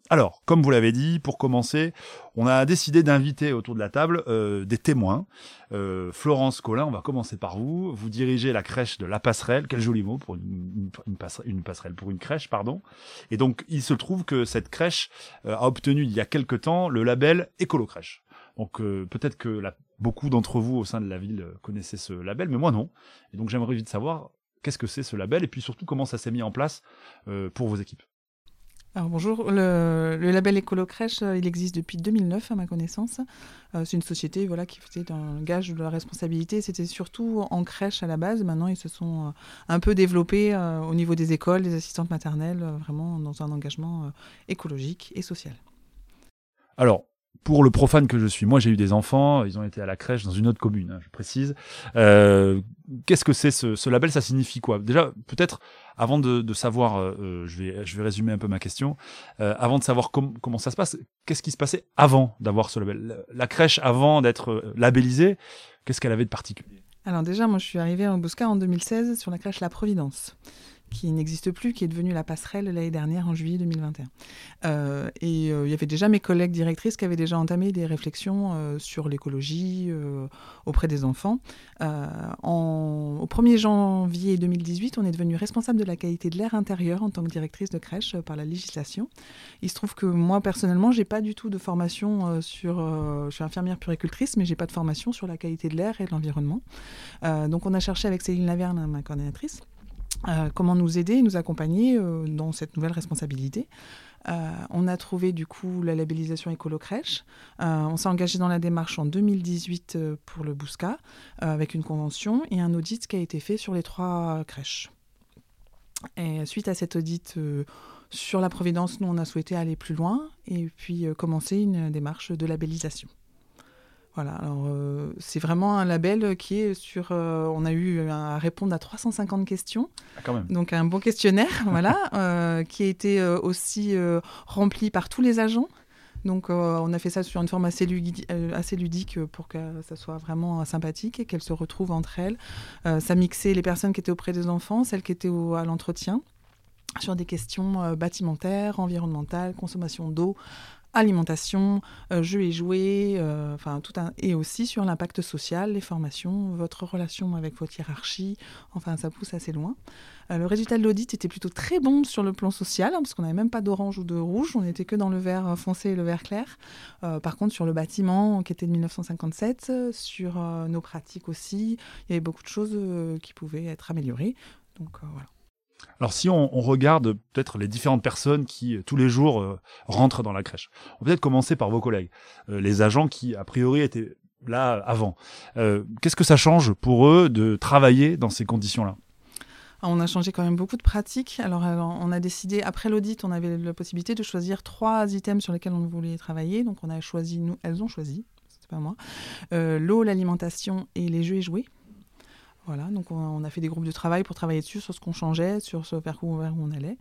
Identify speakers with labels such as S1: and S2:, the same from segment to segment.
S1: Alors, comme vous l'avez dit, pour commencer, on a décidé d'inviter autour de la table des témoins. Florence Collin, on va commencer par vous. Vous dirigez la crèche de La Passerelle. Quel joli mot pour une passerelle, pour une crèche, pardon. Et donc, il se trouve que cette crèche a obtenu il y a quelque temps le label Écolo-Crèche. Donc, peut-être que beaucoup d'entre vous au sein de la ville connaissaient ce label, mais moi non. Et donc, j'aimerais vite savoir qu'est-ce que c'est ce label et puis surtout comment ça s'est mis en place pour vos équipes.
S2: Alors bonjour, le label Écolo-Crèche, il existe depuis 2009 à ma connaissance. C'est une société qui faisait un gage de la responsabilité. C'était surtout en crèche à la base. Maintenant, ils se sont un peu développés au niveau des écoles, des assistantes maternelles, vraiment dans un engagement écologique et social.
S1: Alors, pour le profane que je suis, moi j'ai eu des enfants, ils ont été à la crèche dans une autre commune, je précise. Qu'est-ce que c'est ce label? Ça signifie quoi? Déjà, peut-être, avant de savoir, je vais résumer un peu ma question, avant de savoir comment ça se passe, qu'est-ce qui se passait avant d'avoir ce label? La crèche, avant d'être labellisée, qu'est-ce qu'elle avait de particulier?
S2: Alors déjà, moi je suis arrivée au Bouscat en 2016 sur la crèche La Providence, qui n'existe plus, qui est devenue La Passerelle l'année dernière, en juillet 2021. Il y avait déjà mes collègues directrices qui avaient déjà entamé des réflexions sur l'écologie auprès des enfants. Au 1er janvier 2018, on est devenu responsable de la qualité de l'air intérieur en tant que directrice de crèche par la législation. Il se trouve que moi, personnellement, j'ai pas du tout de formation je suis infirmière puéricultrice, mais j'ai pas de formation sur la qualité de l'air et de l'environnement. Donc on a cherché avec Céline Laverne, ma coordinatrice, comment nous aider, nous accompagner dans cette nouvelle responsabilité. On a trouvé du coup la labellisation Écolo-Crèche. On s'est engagé dans la démarche en 2018 pour le Bouscat avec une convention et un audit qui a été fait sur les 3 crèches. Et suite à cet audit sur la Providence, nous on a souhaité aller plus loin et puis commencer une démarche de labellisation. Voilà, alors c'est vraiment un label qui est sur... on a eu à répondre à 350 questions,
S1: Quand même.
S2: donc un bon questionnaire, qui a été aussi rempli par tous les agents. Donc on a fait ça sur une forme assez ludique pour que ça soit vraiment sympathique et qu'elles se retrouvent entre elles. Ça mixait les personnes qui étaient auprès des enfants, celles qui étaient à l'entretien, sur des questions bâtimentaires, environnementales, consommation d'eau, alimentation, jeux et jouets, et aussi sur l'impact social, les formations, votre relation avec votre hiérarchie, enfin ça pousse assez loin. Le résultat de l'audit était plutôt très bon sur le plan social, parce qu'on n'avait même pas d'orange ou de rouge, on n'était que dans le vert foncé et le vert clair. Par contre, sur le bâtiment, qui était de 1957, sur nos pratiques aussi, il y avait beaucoup de choses qui pouvaient être améliorées. Donc voilà.
S1: Alors si on regarde peut-être les différentes personnes qui tous les jours rentrent dans la crèche, on peut peut-être commencer par vos collègues, les agents qui a priori étaient là avant. Qu'est-ce que ça change pour eux de travailler dans ces conditions-là?
S2: On a changé quand même beaucoup de pratiques. Alors, on a décidé, après l'audit, on avait la possibilité de choisir 3 items sur lesquels on voulait travailler. Donc on a choisi, elles ont choisi, c'est pas moi, l'eau, l'alimentation et les jeux et jouets. Voilà, donc on a fait des groupes de travail pour travailler dessus, sur ce qu'on changeait, sur ce vers où on allait.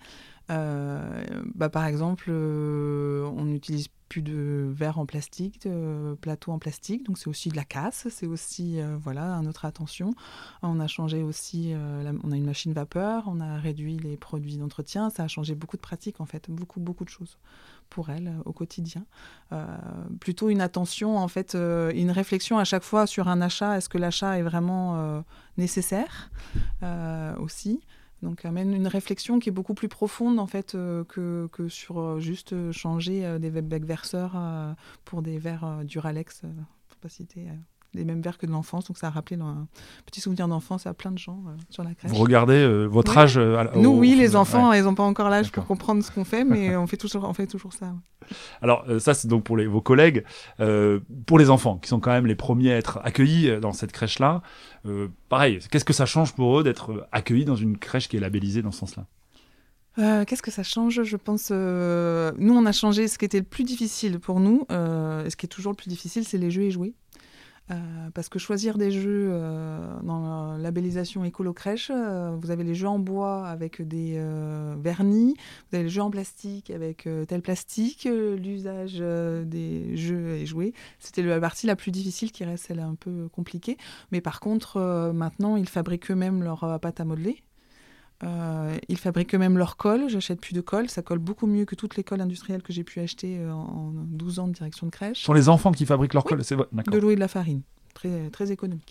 S2: Par exemple, on n'utilise plus de verre en plastique, de plateau en plastique, donc c'est aussi de la casse, c'est aussi notre attention. On a changé aussi, on a une machine vapeur, on a réduit les produits d'entretien, ça a changé beaucoup de pratiques en fait, beaucoup de choses pour elles au quotidien. Plutôt une attention en fait, une réflexion à chaque fois sur un achat, est-ce que l'achat est vraiment nécessaire aussi. Donc amène une réflexion qui est beaucoup plus profonde en fait que sur juste changer des becs verseurs pour des verres Duralex, pour pas citer les mêmes verres que de l'enfance. Donc ça a rappelé un petit souvenir d'enfance à plein de gens sur la crèche.
S1: Vous regardez votre âge
S2: Nous oui, les enfants, ils n'ont pas encore l'âge pour comprendre ce qu'on fait, mais on fait toujours ça. Ouais.
S1: Alors ça c'est donc pour vos collègues, pour les enfants qui sont quand même les premiers à être accueillis dans cette crèche-là. Pareil, qu'est-ce que ça change pour eux d'être accueillis dans une crèche qui est labellisée dans ce sens-là?
S2: Qu'est-ce que ça change? Je pense, nous on a changé ce qui était le plus difficile pour nous, et ce qui est toujours le plus difficile, c'est les jeux et jouets. Parce que choisir des jeux dans la labellisation Écolo-Crèche, vous avez les jeux en bois avec des vernis, vous avez les jeux en plastique avec tel plastique, l'usage des jeux et jouets. C'était la partie la plus difficile qui reste celle un peu compliquée. Mais par contre, maintenant, ils fabriquent eux-mêmes leur pâte à modeler. Ils fabriquent eux-mêmes leur colle. J'achète plus de colle. Ça colle beaucoup mieux que toutes les colles industrielles que j'ai pu acheter en 12 ans de direction de crèche.
S1: Ce sont les enfants qui fabriquent leur colle,
S2: Oui.
S1: c'est vrai. D'accord.
S2: De l'eau et de la farine. Très, très économique.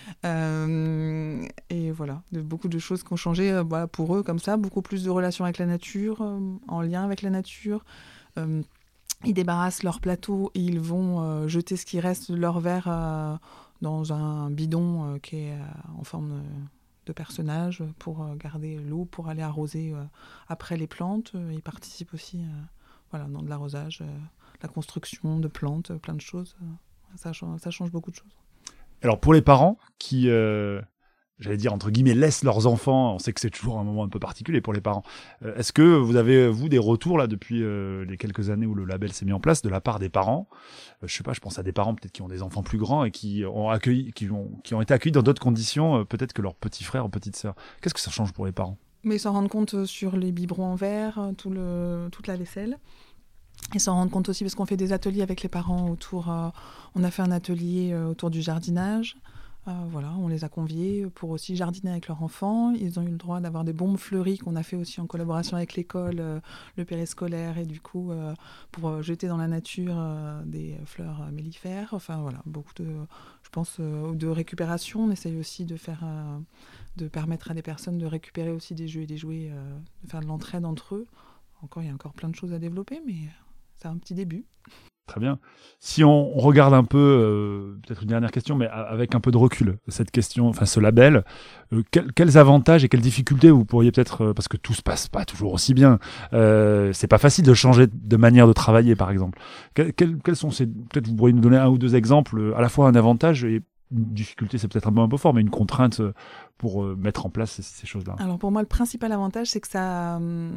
S2: Et voilà, beaucoup de choses qui ont changé pour eux comme ça. Beaucoup plus de relations avec la nature, en lien avec la nature. Ils débarrassent leur plateau et ils vont jeter ce qui reste de leur verre dans un bidon qui est en forme de personnage pour garder l'eau, pour aller arroser après les plantes. Ils participent aussi dans de l'arrosage, la construction de plantes, plein de choses. Ça change beaucoup de choses.
S1: Alors pour les parents qui, j'allais dire entre guillemets, laissent leurs enfants, on sait que c'est toujours un moment un peu particulier pour les parents. Est-ce que vous avez, vous, des retours là depuis les quelques années où le label s'est mis en place de la part des parents? Je sais pas, je pense à des parents peut-être qui ont des enfants plus grands et qui ont été accueillis dans d'autres conditions, peut-être que leurs petits frères ou petites sœurs. Qu'est-ce que ça change pour les parents?
S2: Mais ils s'en rendent compte sur les biberons en verre, toute la vaisselle. Ils s'en rendent compte aussi parce qu'on fait des ateliers avec les parents autour. On a fait un atelier autour du jardinage. On les a conviés pour aussi jardiner avec leurs enfants. Ils ont eu le droit d'avoir des bombes fleuries qu'on a fait aussi en collaboration avec l'école, le périscolaire, et du coup pour jeter dans la nature des fleurs mellifères. Beaucoup de récupération. On essaye aussi de permettre à des personnes de récupérer aussi des jeux et des jouets, de faire de l'entraide entre eux. Il y a encore plein de choses à développer, mais c'est un petit début.
S1: Très bien. Si on regarde un peu, peut-être une dernière question, mais avec un peu de recul, cette question, enfin ce label, quels avantages et quelles difficultés vous pourriez peut-être, parce que tout se passe pas toujours aussi bien, c'est pas facile de changer de manière de travailler, par exemple. Quels sont peut-être vous pourriez nous donner un ou deux exemples, à la fois un avantage et une difficulté, c'est peut-être un peu fort, mais une contrainte pour mettre en place ces choses-là.
S2: Alors pour moi, le principal avantage, c'est que ça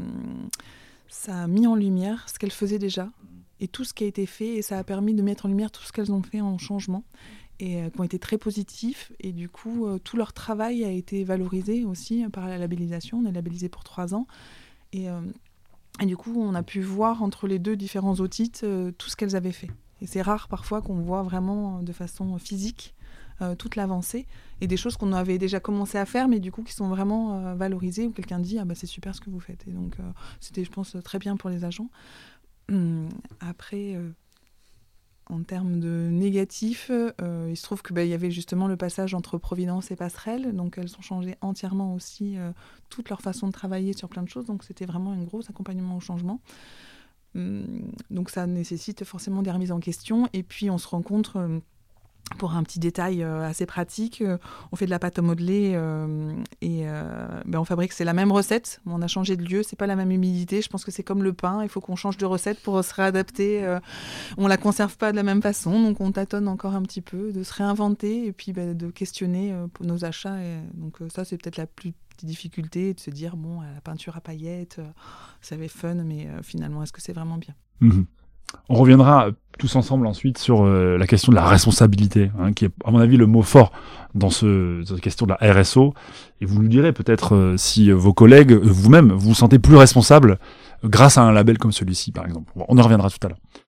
S2: a mis en lumière ce qu'elles faisaient déjà et tout ce qui a été fait, et ça a permis de mettre en lumière tout ce qu'elles ont fait en changement et qui ont été très positifs, et du coup tout leur travail a été valorisé aussi par la labellisation. On est labellisé pour 3 ans et du coup on a pu voir entre les deux différents otites tout ce qu'elles avaient fait, et c'est rare parfois qu'on voit vraiment de façon physique toute l'avancée et des choses qu'on avait déjà commencé à faire mais du coup qui sont vraiment valorisées, où quelqu'un dit c'est super ce que vous faites, et donc c'était, je pense, très bien pour les agents. Après en termes de négatifs, il se trouve que y avait justement le passage entre Providence et Passerelle, donc elles ont changé entièrement aussi toute leur façon de travailler sur plein de choses, donc c'était vraiment un gros accompagnement au changement. Donc ça nécessite forcément des remises en question, et puis on se rencontre pour un petit détail assez pratique, on fait de la pâte à modeler et on fabrique, c'est la même recette, on a changé de lieu, c'est pas la même humidité, je pense que c'est comme le pain, il faut qu'on change de recette pour se réadapter, on la conserve pas de la même façon, donc on tâtonne encore un petit peu, de se réinventer et puis de questionner pour nos achats, et donc ça c'est peut-être la plus petite difficulté, de se dire la peinture à paillettes, ça avait fun, mais finalement est-ce que c'est vraiment bien?
S1: On reviendra tous ensemble ensuite sur la question de la responsabilité, qui est, à mon avis, le mot fort dans cette question de la RSO. Et vous nous direz peut-être si vos collègues, vous-même, vous vous sentez plus responsable grâce à un label comme celui-ci, par exemple. On en reviendra tout à l'heure.